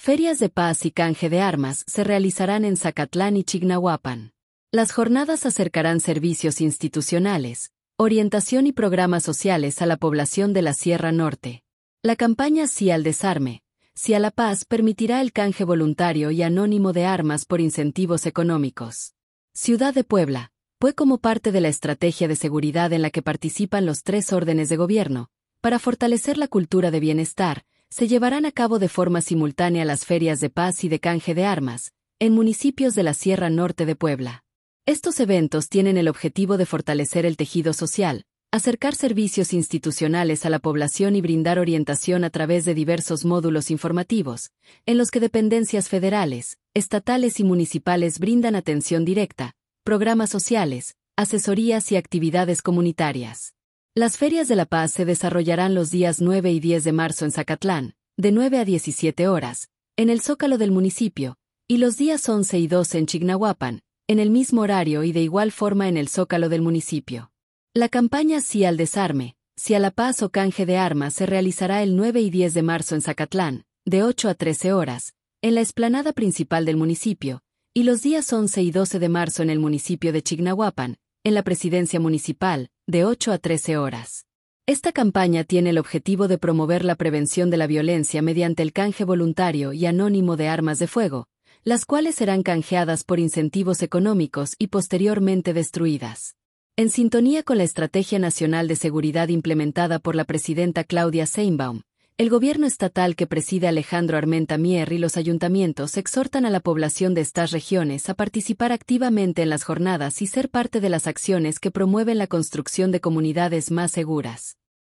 Ferias de paz y canje de armas se realizarán en Zacatlán y Chignahuapan. Las jornadas acercarán servicios institucionales, orientación y programas sociales a la población de la Sierra Norte. La campaña Sí al Desarme, Sí a la Paz permitirá el canje voluntario y anónimo de armas por incentivos económicos. Ciudad de Puebla, como parte de la estrategia de seguridad en la que participan los 3 órdenes de gobierno, para fortalecer la cultura de bienestar, se llevarán a cabo de forma simultánea las ferias de paz y de canje de armas, en municipios de la Sierra Norte de Puebla. Estos eventos tienen el objetivo de fortalecer el tejido social, acercar servicios institucionales a la población y brindar orientación a través de diversos módulos informativos, en los que dependencias federales, estatales y municipales brindan atención directa, programas sociales, asesorías y actividades comunitarias. Las ferias de la paz se desarrollarán los días 9 y 10 de marzo en Zacatlán, de 9 a 17 horas, en el Zócalo del municipio, y los días 11 y 12 en Chignahuapan, en el mismo horario y de igual forma en el Zócalo del municipio. La campaña Sí al Desarme, Sí a la Paz o canje de armas se realizará el 9 y 10 de marzo en Zacatlán, de 8 a 13 horas, en la explanada principal del municipio, y los días 11 y 12 de marzo en el municipio de Chignahuapan, en la presidencia municipal, de 8 a 13 horas. Esta campaña tiene el objetivo de promover la prevención de la violencia mediante el canje voluntario y anónimo de armas de fuego, las cuales serán canjeadas por incentivos económicos y posteriormente destruidas. En sintonía con la Estrategia Nacional de Seguridad implementada por la presidenta Claudia Sheinbaum, el gobierno estatal que preside Alejandro Armenta Mier y los ayuntamientos exhortan a la población de estas regiones a participar activamente en las jornadas y ser parte de las acciones que promueven la construcción de comunidades más seguras.